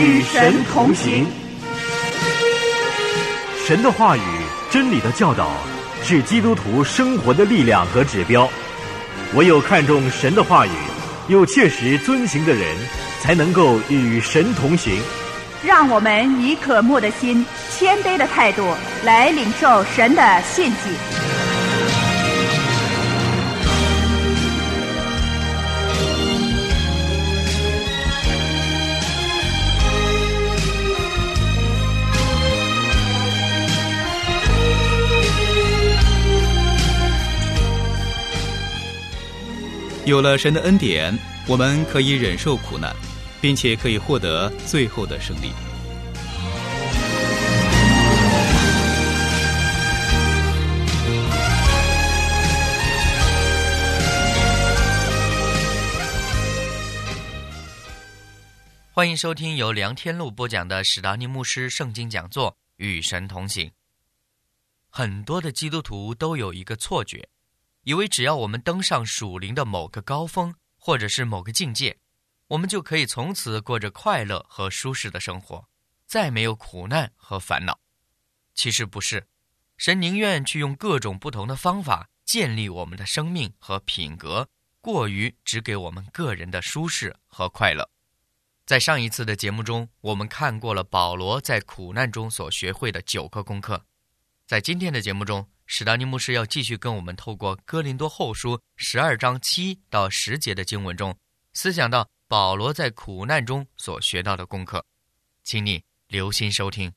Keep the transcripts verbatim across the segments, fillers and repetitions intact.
与神同行。神的话语、真理的教导是基督徒生活的力量和指标。唯有看重神的话语，又切实遵行的人，才能够与神同行。 让我们以渴慕的心、谦卑的态度来领受神的信息。 有了神的恩典，我们可以忍受苦难，并且可以获得最后的胜利。 欢迎收听由梁天禄播讲的史达尼牧师圣经讲座《与神同行》。很多的基督徒都有一个错觉，以为只要我们登上属灵的某个高峰，或者是某个境界，我们就可以从此过着快乐和舒适的生活，再没有苦难和烦恼。其实不是，神宁愿去用各种不同的方法建立我们的生命和品格，过于只给我们个人的舒适和快乐。在上一次的节目中，我们看过了保罗在苦难中所学会的九个功课。在今天的节目中，史达尼牧师要继续跟我们透过哥林多后书十二章七到十节的经文中，思想到保罗在苦难中所学到的功课，请你留心收听。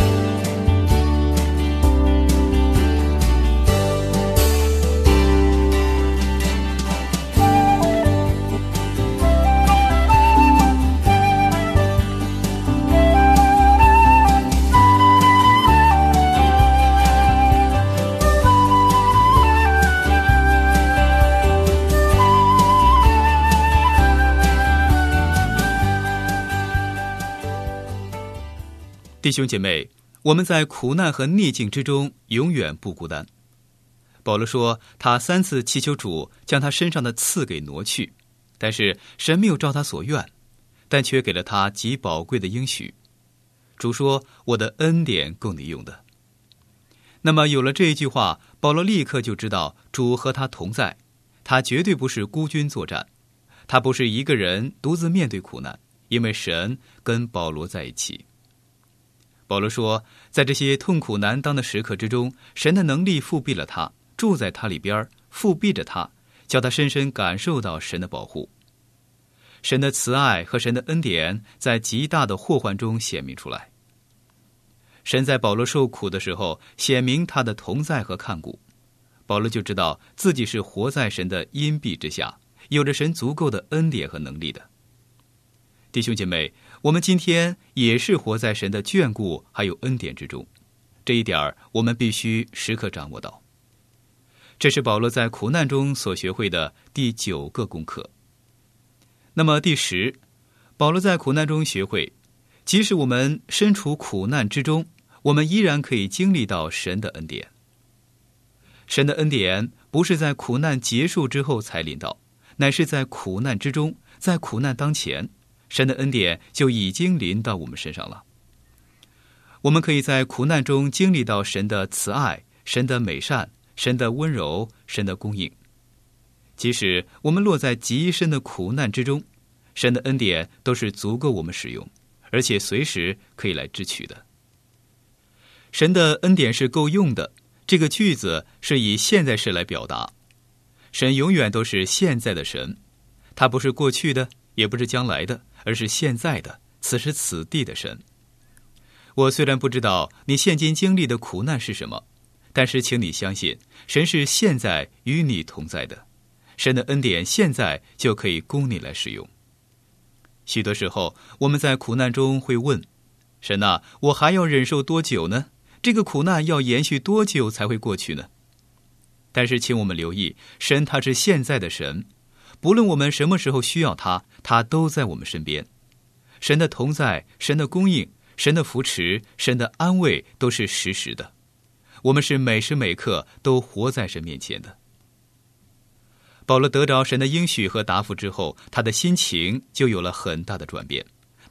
弟兄姐妹，我们在苦难和逆境之中永远不孤单。保罗说，他三次祈求主将他身上的刺给挪去，但是神没有照他所愿，但却给了他极宝贵的应许。主说，我的恩典够你用的。那么有了这一句话，保罗立刻就知道主和他同在，他绝对不是孤军作战，他不是一个人独自面对苦难，因为神跟保罗在一起。保罗说，在这些痛苦难当的时刻之中，神的能力复庇了他，住在他里边，复庇着他，叫他深深感受到神的保护。神的慈爱和神的恩典在极大的祸患中显明出来。神在保罗受苦的时候显明他的同在和看顾，保罗就知道自己是活在神的荫庇之下，有着神足够的恩典和能力的。弟兄姐妹，我们今天也是活在神的眷顾还有恩典之中，这一点我们必须时刻掌握到。这是保罗在苦难中所学会的第九个功课。那么第十，保罗在苦难中学会，即使我们身处苦难之中，我们依然可以经历到神的恩典。神的恩典不是在苦难结束之后才临到，乃是在苦难之中，在苦难当前，神的恩典就已经临到我们身上了。我们可以在苦难中经历到神的慈爱、神的美善、神的温柔、神的供应。即使我们落在极深的苦难之中，神的恩典都是足够我们使用，而且随时可以来支取的。神的恩典是够用的，这个句子是以现在式来表达。神永远都是现在的神，他不是过去的，也不是将来的，而是现在的，此时此地的神。我虽然不知道你现今经历的苦难是什么，但是请你相信，神是现在与你同在的，神的恩典现在就可以供你来使用。许多时候我们在苦难中会问，神啊，我还要忍受多久呢？这个苦难要延续多久才会过去呢？但是请我们留意，神他是现在的神，不论我们什么时候需要他，他都在我们身边。神的同在，神的供应，神的扶持，神的安慰都是实时的，我们是每时每刻都活在神面前的。保罗得着神的应许和答复之后，他的心情就有了很大的转变，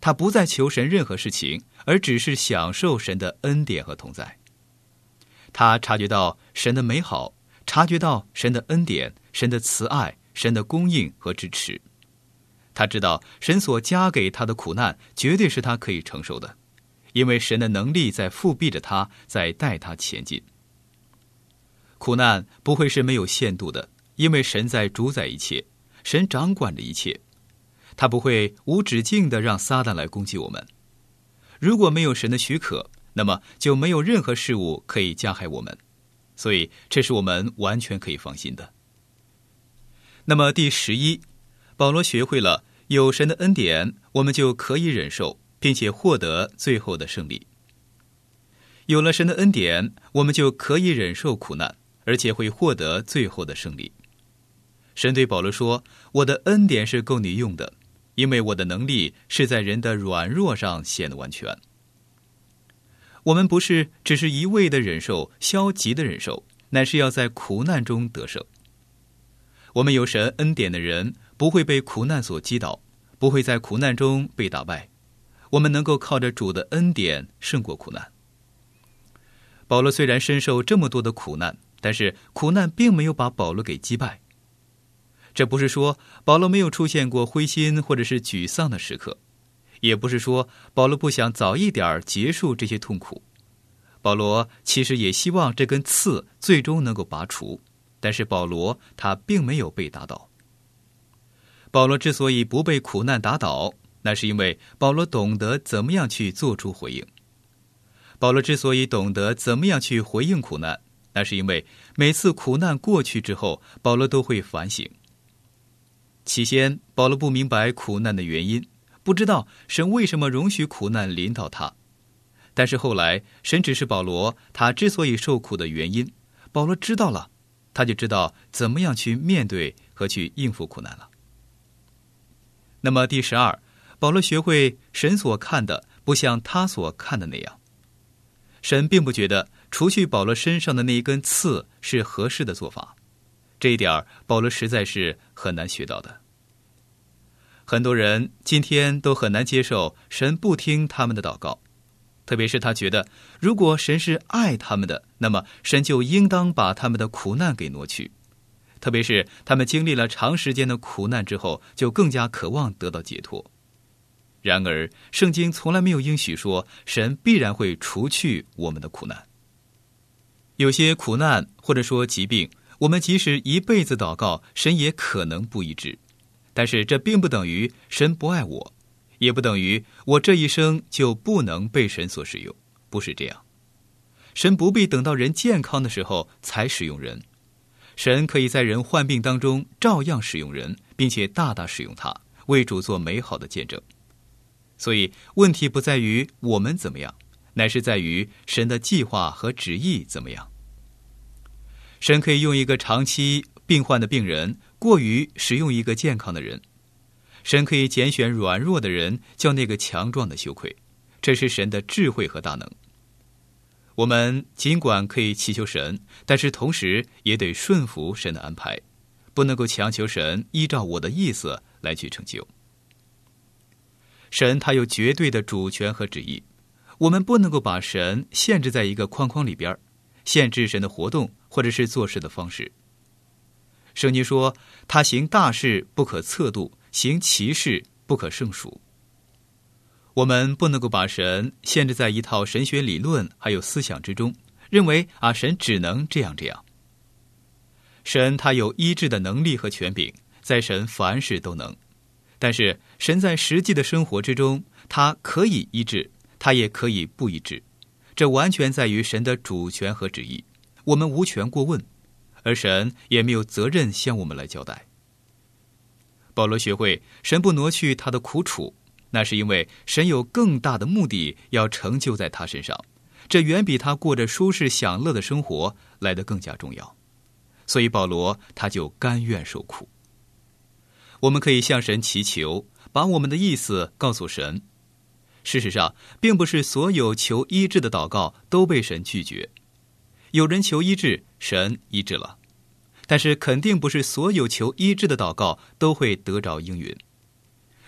他不再求神任何事情，而只是享受神的恩典和同在。他察觉到神的美好，察觉到神的恩典、神的慈爱、神的供应和支持。他知道神所加给他的苦难绝对是他可以承受的，因为神的能力在复庇着他，在带他前进。苦难不会是没有限度的，因为神在主宰一切，神掌管着一切，他不会无止境地让撒旦来攻击我们。如果没有神的许可，那么就没有任何事物可以加害我们，所以这是我们完全可以放心的。那么第十一，保罗学会了有神的恩典，我们就可以忍受，并且获得最后的胜利。有了神的恩典，我们就可以忍受苦难，而且会获得最后的胜利。神对保罗说，我的恩典是够你用的，因为我的能力是在人的软弱上显得完全。我们不是只是一味的忍受，消极的忍受，乃是要在苦难中得胜。我们有神恩典的人，不会被苦难所击倒，不会在苦难中被打败。我们能够靠着主的恩典胜过苦难。保罗虽然深受这么多的苦难，但是苦难并没有把保罗给击败。这不是说保罗没有出现过灰心或者是沮丧的时刻，也不是说保罗不想早一点结束这些痛苦。保罗其实也希望这根刺最终能够拔除，但是保罗他并没有被打倒。保罗之所以不被苦难打倒，那是因为保罗懂得怎么样去做出回应。保罗之所以懂得怎么样去回应苦难，那是因为每次苦难过去之后，保罗都会反省。起先，保罗不明白苦难的原因，不知道神为什么容许苦难临到他。但是后来，神指示保罗他之所以受苦的原因，保罗知道了，他就知道怎么样去面对和去应付苦难了。那么第十二，保罗学会神所看的不像他所看的那样。神并不觉得除去保罗身上的那一根刺是合适的做法，这一点保罗实在是很难学到的。很多人今天都很难接受神不听他们的祷告，特别是他觉得如果神是爱他们的，那么神就应当把他们的苦难给挪去。特别是他们经历了长时间的苦难之后，就更加渴望得到解脱。然而圣经从来没有应许说神必然会除去我们的苦难。有些苦难或者说疾病，我们即使一辈子祷告，神也可能不医治。但是这并不等于神不爱我，也不等于我这一生就不能被神所使用，不是这样。神不必等到人健康的时候才使用人，神可以在人患病当中照样使用人，并且大大使用他，为主做美好的见证。所以问题不在于我们怎么样，乃是在于神的计划和旨意怎么样。神可以用一个长期病患的病人过于使用一个健康的人，神可以拣选软弱的人，叫那个强壮的羞愧，这是神的智慧和大能。我们尽管可以祈求神，但是同时也得顺服神的安排，不能够强求神依照我的意思来去成就。神他有绝对的主权和旨意，我们不能够把神限制在一个框框里边，限制神的活动或者是做事的方式。圣经说他行大事不可测度，行奇事不可胜数。我们不能够把神限制在一套神学理论还有思想之中，认为啊神只能这样这样。神他有医治的能力和权柄，在神凡事都能。但是神在实际的生活之中，他可以医治，他也可以不医治，这完全在于神的主权和旨意，我们无权过问，而神也没有责任向我们来交代。保罗学会神不挪去他的苦楚，那是因为神有更大的目的要成就在他身上，这远比他过着舒适享乐的生活来得更加重要。所以保罗他就甘愿受苦。我们可以向神祈求，把我们的意思告诉神。事实上并不是所有求医治的祷告都被神拒绝，有人求医治，神医治了，但是肯定不是所有求医治的祷告都会得着应允。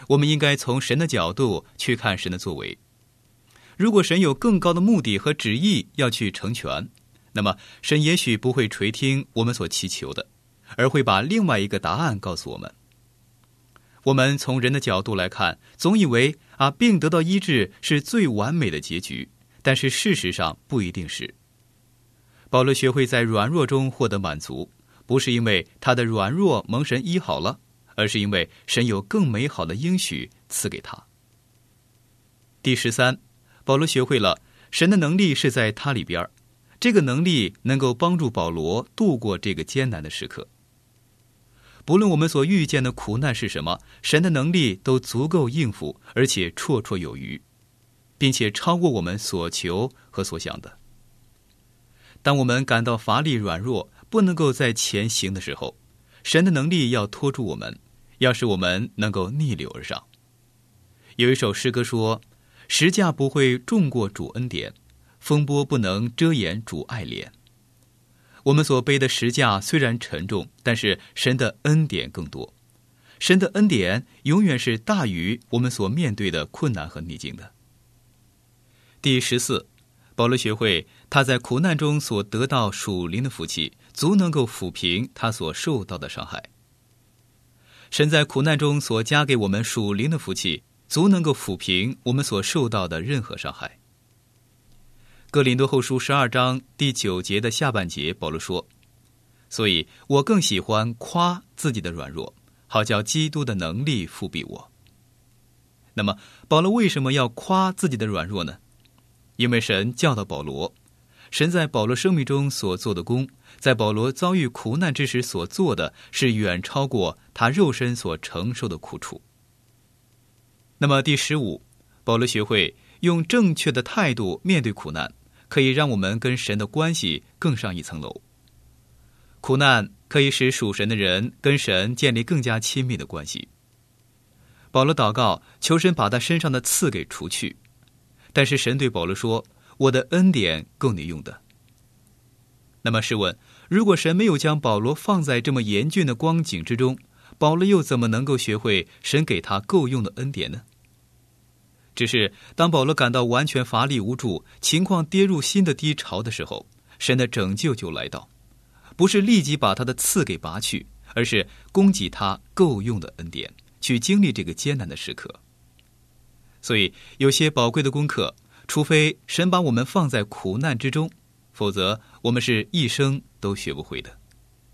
我们应该从神的角度去看神的作为。如果神有更高的目的和旨意要去成全，那么神也许不会垂听我们所祈求的，而会把另外一个答案告诉我们。我们从人的角度来看，总以为啊，病得到医治是最完美的结局，但是事实上不一定是。保罗学会在软弱中获得满足，不是因为他的软弱蒙神医好了，而是因为神有更美好的应许赐给他。第十三，保罗学会了神的能力是在他里边，这个能力能够帮助保罗度过这个艰难的时刻。不论我们所遇见的苦难是什么，神的能力都足够应付，而且绰绰有余，并且超过我们所求和所想的。当我们感到乏力软弱，不能够在前行的时候，神的能力要拖住我们，要使我们能够逆流而上。有一首诗歌说，十架不会重过主恩典，风波不能遮掩主爱怜。我们所背的十架虽然沉重，但是神的恩典更多。神的恩典永远是大于我们所面对的困难和逆境的。第十四，保罗学会他在苦难中所得到属灵的福气，足能够抚平他所受到的伤害。神在苦难中所加给我们属灵的福气，足能够抚平我们所受到的任何伤害。哥林多后书十二章第九节的下半节，保罗说，所以我更喜欢夸自己的软弱，好叫基督的能力覆庇我。那么保罗为什么要夸自己的软弱呢？因为神教导保罗，神在保罗生命中所做的工，在保罗遭遇苦难之时所做的是远超过他肉身所承受的苦楚。那么第十五，保罗学会用正确的态度面对苦难，可以让我们跟神的关系更上一层楼。苦难可以使属神的人跟神建立更加亲密的关系。保罗祷告，求神把他身上的刺给除去，但是神对保罗说，我的恩典够你用的。那么试问，如果神没有将保罗放在这么严峻的光景之中，保罗又怎么能够学会神给他够用的恩典呢？只是当保罗感到完全乏力无助，情况跌入新的低潮的时候，神的拯救就来到，不是立即把他的刺给拔去，而是供给他够用的恩典，去经历这个艰难的时刻。所以有些宝贵的功课，除非神把我们放在苦难之中，否则我们是一生都学不会的。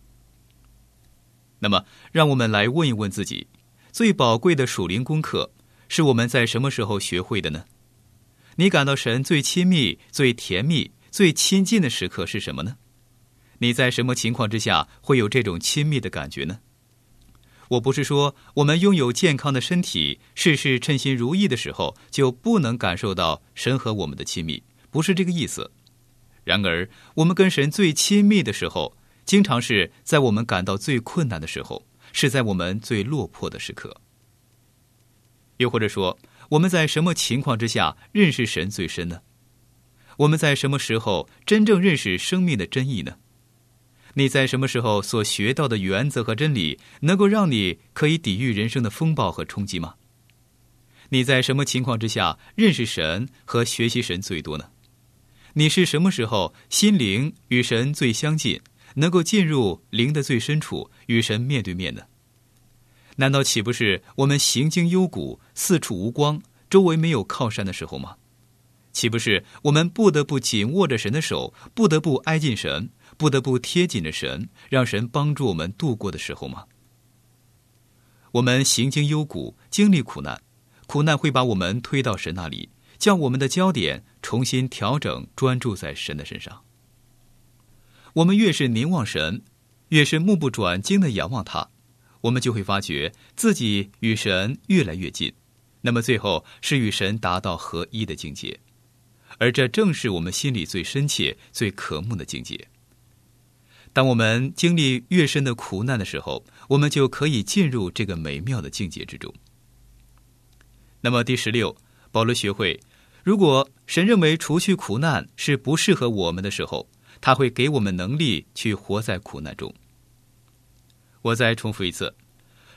那么让我们来问一问自己，最宝贵的属灵功课是我们在什么时候学会的呢？你感到神最亲密、最甜蜜、最亲近的时刻是什么呢？你在什么情况之下会有这种亲密的感觉呢？我不是说我们拥有健康的身体，事事称心如意的时候就不能感受到神和我们的亲密，不是这个意思。然而我们跟神最亲密的时候，经常是在我们感到最困难的时候，是在我们最落魄的时刻。又或者说，我们在什么情况之下认识神最深呢？我们在什么时候真正认识生命的真意呢？你在什么时候所学到的原则和真理，能够让你可以抵御人生的风暴和冲击吗？你在什么情况之下认识神和学习神最多呢？你是什么时候心灵与神最相近，能够进入灵的最深处，与神面对面呢？难道岂不是我们行经幽谷，四处无光，周围没有靠山的时候吗？岂不是我们不得不紧握着神的手，不得不挨近神，不得不贴紧着神，让神帮助我们度过的时候吗？我们行经幽谷，经历苦难，苦难会把我们推到神那里，将我们的焦点重新调整，专注在神的身上。我们越是凝望神，越是目不转睛地仰望他，我们就会发觉自己与神越来越近，那么最后是与神达到合一的境界，而这正是我们心里最深切、最渴慕的境界。当我们经历越深的苦难的时候，我们就可以进入这个美妙的境界之中。那么第十六，保罗学会，如果神认为除去苦难是不适合我们的时候，他会给我们能力去活在苦难中。我再重复一次，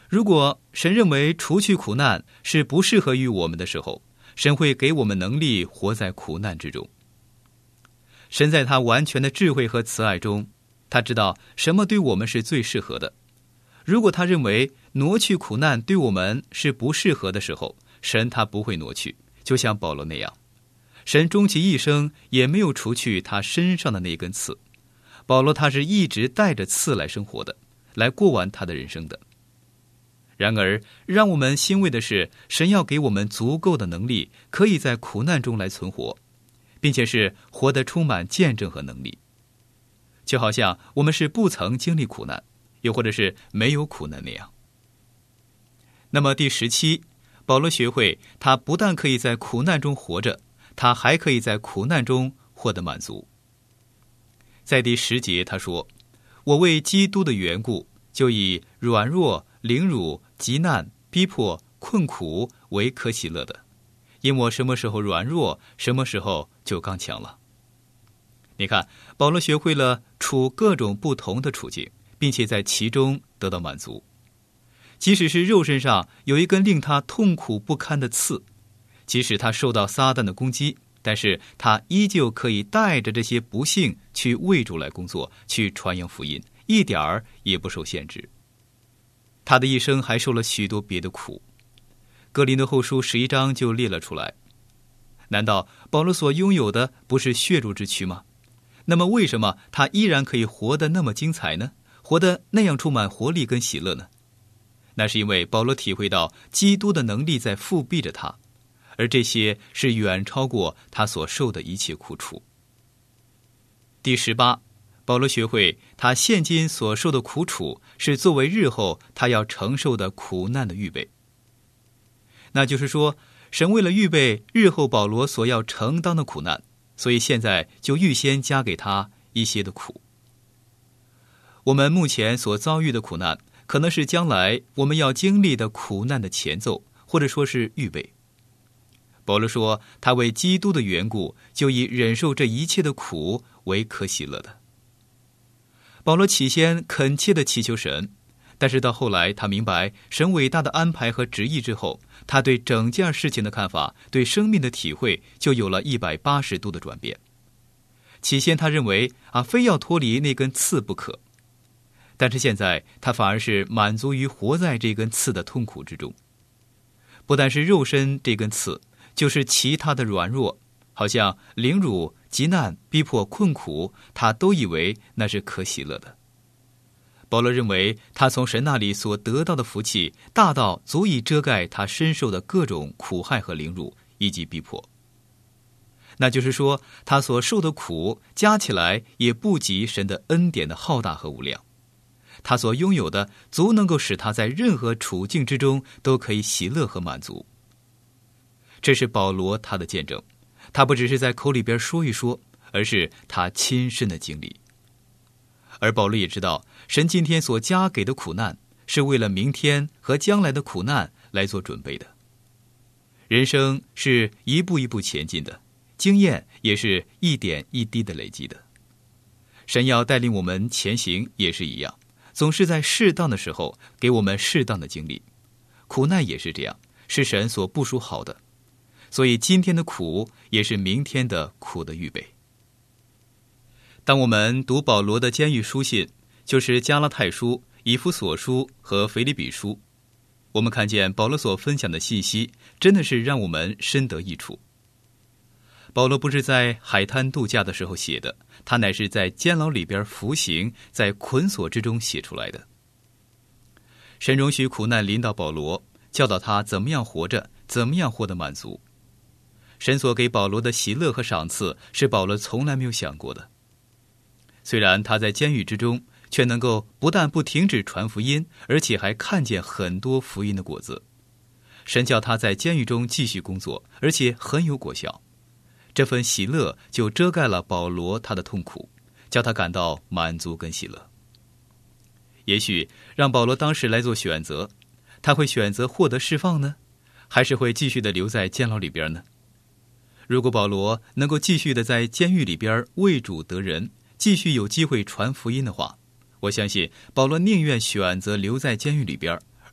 如果神认为除去苦难是不适合于我们的时候，神会给我们能力活在苦难之中。神在他完全的智慧和慈爱中，他知道什么对我们是最适合的。如果他认为挪去苦难对我们是不适合的时候，神他不会挪去，就像保罗那样。神终其一生也没有除去他身上的那根刺。保罗他是一直带着刺来生活的，来过完他的人生的。然而让我们欣慰的是，神要给我们足够的能力，可以在苦难中来存活，并且是活得充满见证和能力，就好像我们是不曾经历苦难，又或者是没有苦难那样。那么第十七，保罗学会他不但可以在苦难中活着，他还可以在苦难中获得满足。在第十节他说，我为基督的缘故，就以软弱、凌辱、急难、逼迫、困苦为可喜乐的，因我什么时候软弱，什么时候就刚强了。你看，保罗学会了处各种不同的处境，并且在其中得到满足。即使是肉身上有一根令他痛苦不堪的刺，即使他受到撒旦的攻击，但是他依旧可以带着这些不幸去为主来工作，去传扬福音，一点儿也不受限制。他的一生还受了许多别的苦，哥林多后书十一章就列了出来。难道保罗所拥有的不是血肉之躯吗？那么为什么他依然可以活得那么精彩呢？活得那样充满活力跟喜乐呢？那是因为保罗体会到基督的能力在复辟着他，而这些是远超过他所受的一切苦楚。第十八，保罗学会他现今所受的苦楚是作为日后他要承受的苦难的预备。那就是说，神为了预备日后保罗所要承担的苦难，所以现在就预先加给他一些的苦。我们目前所遭遇的苦难，可能是将来我们要经历的苦难的前奏，或者说是预备。保罗说，他为基督的缘故，就以忍受这一切的苦为可喜乐的。保罗起先恳切地祈求神，但是到后来他明白神伟大的安排和旨意之后，他对整件事情的看法，对生命的体会就有了一百八十度的转变。起先他认为啊，非要脱离那根刺不可，但是现在他反而是满足于活在这根刺的痛苦之中。不但是肉身这根刺，就是其他的软弱，好像凌辱、急难、逼迫、困苦，他都以为那是可喜乐的。保罗认为他从神那里所得到的福气大到足以遮盖他身受的各种苦害和凌辱以及逼迫。那就是说，他所受的苦加起来也不及神的恩典的浩大和无量。他所拥有的足能够使他在任何处境之中都可以喜乐和满足。这是保罗他的见证，他不只是在口里边说一说，而是他亲身的经历。而保罗也知道，神今天所加给的苦难是为了明天和将来的苦难来做准备的。人生是一步一步前进的，经验也是一点一滴的累积的。神要带领我们前行也是一样，总是在适当的时候给我们适当的经历。苦难也是这样，是神所部署好的，所以今天的苦也是明天的苦的预备。当我们读保罗的监狱书信，就是加拉太书、以弗所书和腓立比书，我们看见保罗所分享的信息真的是让我们深得益处。保罗不是在海滩度假的时候写的，他乃是在监牢里边服刑，在捆锁之中写出来的。神容许苦难临到保罗，教导他怎么样活着，怎么样获得满足。神所给保罗的喜乐和赏赐是保罗从来没有想过的。虽然他在监狱之中，却能够不但不停止传福音，而且还看见很多福音的果子。神叫他在监狱中继续工作，而且很有果效。这份喜乐就遮盖了保罗他的痛苦，叫他感到满足跟喜乐。也许让保罗当时来做选择，他会选择获得释放呢，还是会继续的留在监牢里边呢？如果保罗能够继续的在监狱里边为主得人，继续有机会传福音的话，我相信保罗宁愿选择留在监狱里边，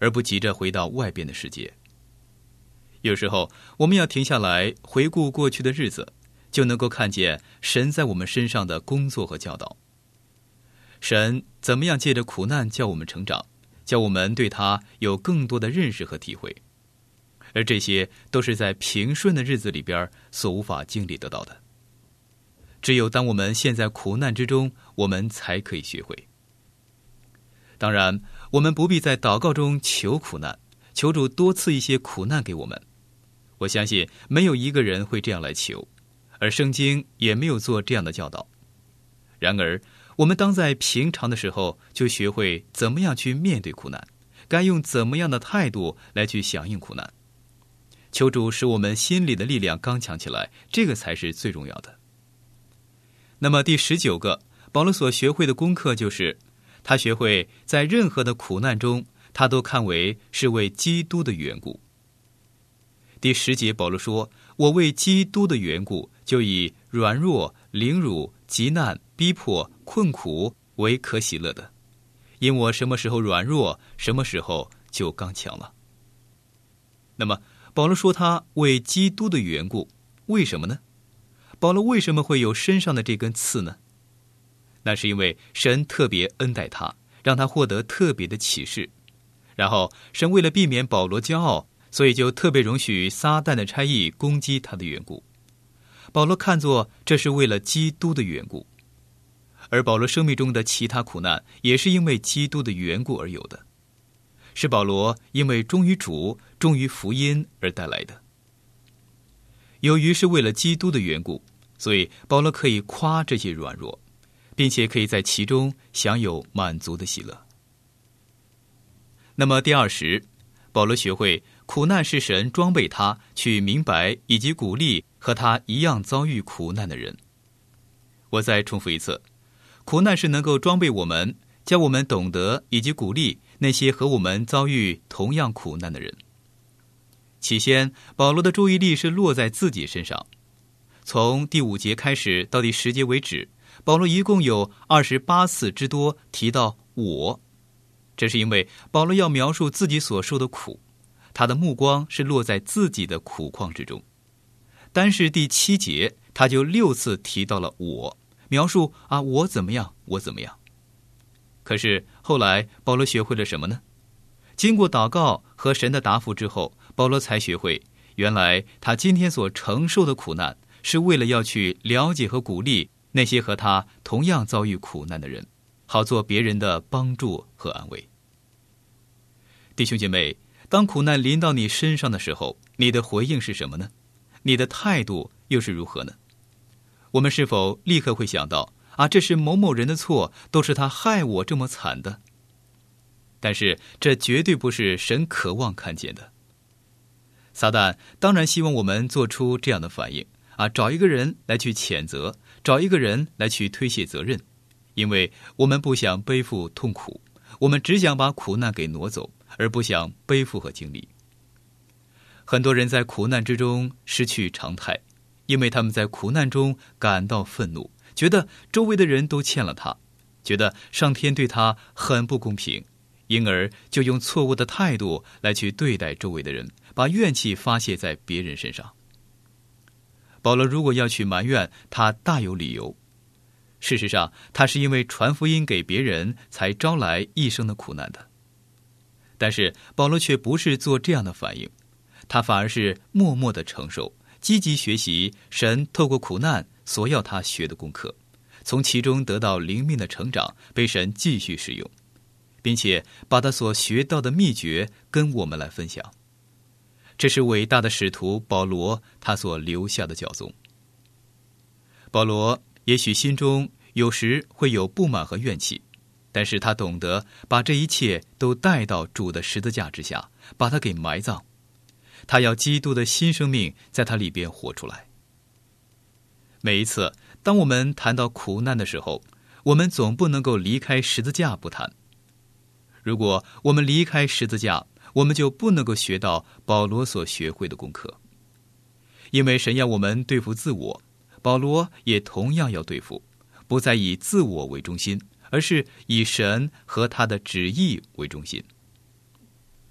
而不急着回到外边的世界。有时候我们要停下来回顾过去的日子，就能够看见神在我们身上的工作和教导。神怎么样借着苦难叫我们成长，叫我们对他有更多的认识和体会，而这些都是在平顺的日子里边所无法经历得到的。只有当我们陷在苦难之中，我们才可以学会。当然，我们不必在祷告中求苦难，求主多赐一些苦难给我们。我相信没有一个人会这样来求，而圣经也没有做这样的教导。然而，我们当在平常的时候就学会怎么样去面对苦难，该用怎么样的态度来去响应苦难。求主使我们心里的力量刚强起来，这个才是最重要的。那么第十九个，保罗所学会的功课就是，他学会在任何的苦难中，他都看为是为基督的缘故。第十节保罗说，我为基督的缘故，就以软弱、凌辱、急难、逼迫、困苦为可喜乐的，因我什么时候软弱，什么时候就刚强了。那么保罗说他为基督的缘故，为什么呢？保罗为什么会有身上的这根刺呢？那是因为神特别恩待他，让他获得特别的启示。然后神为了避免保罗骄傲，所以就特别容许撒旦的差役攻击他的缘故。保罗看作这是为了基督的缘故，而保罗生命中的其他苦难也是因为基督的缘故而有的，是保罗因为忠于主、忠于福音而带来的。由于是为了基督的缘故，所以保罗可以夸这些软弱，并且可以在其中享有满足的喜乐。那么第二十，保罗学会苦难是神装备他去明白以及鼓励和他一样遭遇苦难的人。我再重复一次，苦难是能够装备我们，教我们懂得以及鼓励那些和我们遭遇同样苦难的人。起先，保罗的注意力是落在自己身上。从第五节开始到第十节为止，保罗一共有二十八次之多提到我。这是因为保罗要描述自己所受的苦，他的目光是落在自己的苦况之中。单是第七节，他就六次提到了我，描述啊我怎么样，我怎么样。可是后来保罗学会了什么呢？经过祷告和神的答复之后，保罗才学会，原来他今天所承受的苦难，是为了要去了解和鼓励那些和他同样遭遇苦难的人，好做别人的帮助和安慰。弟兄姐妹，当苦难临到你身上的时候，你的回应是什么呢？你的态度又是如何呢？我们是否立刻会想到，啊，这是某某人的错，都是他害我这么惨的？但是这绝对不是神渴望看见的。撒旦当然希望我们做出这样的反应，啊，找一个人来去谴责，找一个人来去推卸责任，因为我们不想背负痛苦，我们只想把苦难给挪走，而不想背负和经历。很多人在苦难之中失去常态，因为他们在苦难中感到愤怒，觉得周围的人都欠了他，觉得上天对他很不公平，因而就用错误的态度来去对待周围的人，把怨气发泄在别人身上。保罗如果要去埋怨，他大有理由。事实上，他是因为传福音给别人才招来一生的苦难的。但是保罗却不是做这样的反应，他反而是默默地承受，积极学习神透过苦难所要他学的功课，从其中得到灵命的成长，被神继续使用，并且把他所学到的秘诀跟我们来分享。这是伟大的使徒保罗他所留下的教宗。保罗也许心中有时会有不满和怨气，但是他懂得把这一切都带到主的十字架之下，把它给埋葬。他要基督的新生命在他里边活出来。每一次当我们谈到苦难的时候，我们总不能够离开十字架不谈。如果我们离开十字架，我们就不能够学到保罗所学会的功课。因为神要我们对付自我，保罗也同样要对付，不再以自我为中心，而是以神和他的旨意为中心。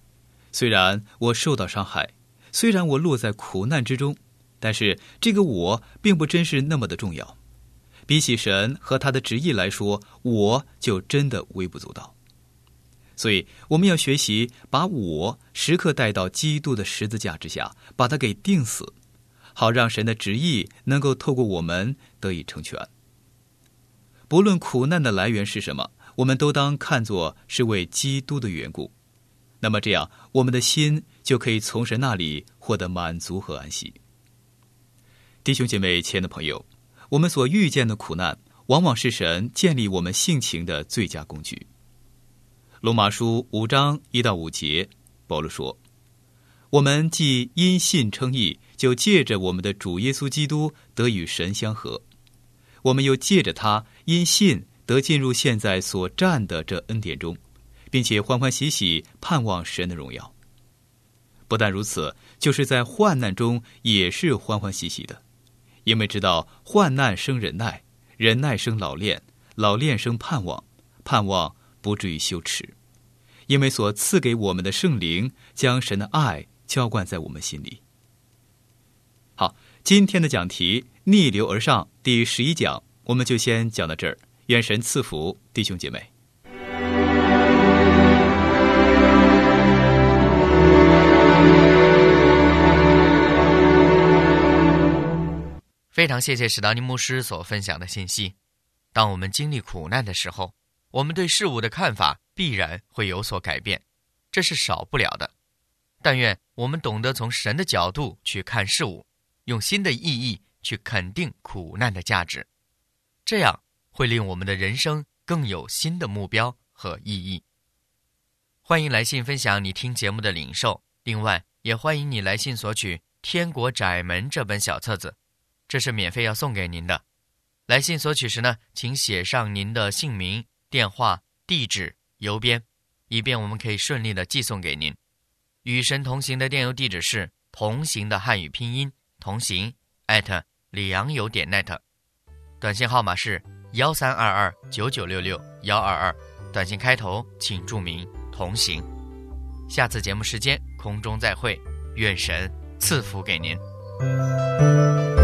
虽然我受到伤害，虽然我落在苦难之中，但是这个我并不真是那么的重要。比起神和他的旨意来说，我就真的微不足道。所以我们要学习把我时刻带到基督的十字架之下，把它给钉死，好让神的旨意能够透过我们得以成全。不论苦难的来源是什么，我们都当看作是为基督的缘故，那么这样我们的心就可以从神那里获得满足和安息。弟兄姐妹，亲爱的朋友，我们所遇见的苦难往往是神建立我们性情的最佳工具。罗马书五章一到五节，保罗说，我们既因信称义，就借着我们的主耶稣基督得与神相合，我们又借着他因信得进入现在所占的这恩典中，并且欢欢喜喜盼望神的荣耀。不但如此，就是在患难中也是欢欢喜喜的，因为知道患难生忍耐，忍耐生老练，老练生盼望，盼望不至于羞耻，因为所赐给我们的圣灵将神的爱浇灌在我们心里。好，今天的讲题逆流而上第十一讲我们就先讲到这儿，愿神赐福弟兄姐妹。 非常谢谢史达尼牧师所分享的信息。当我们经历苦难的时候，我们对事物的看法必然会有所改变，这是少不了的。但愿我们懂得从神的角度去看事物，用新的意义去肯定苦难的价值，这样会令我们的人生更有新的目标和意义。欢迎来信分享你听节目的领受，另外也欢迎你来信索取《天国窄门》这本小册子，这是免费要送给您的。来信索取时呢，请写上您的姓名、电话、地址、邮编，以便我们可以顺利的寄送给您。与神同行的电邮地址是同行的汉语拼音同行 at 里昂邮点 net， 短信号码是幺三二二九九六六幺二二，短信开头请注明同行。下次节目时间空中再会，愿神赐福给您。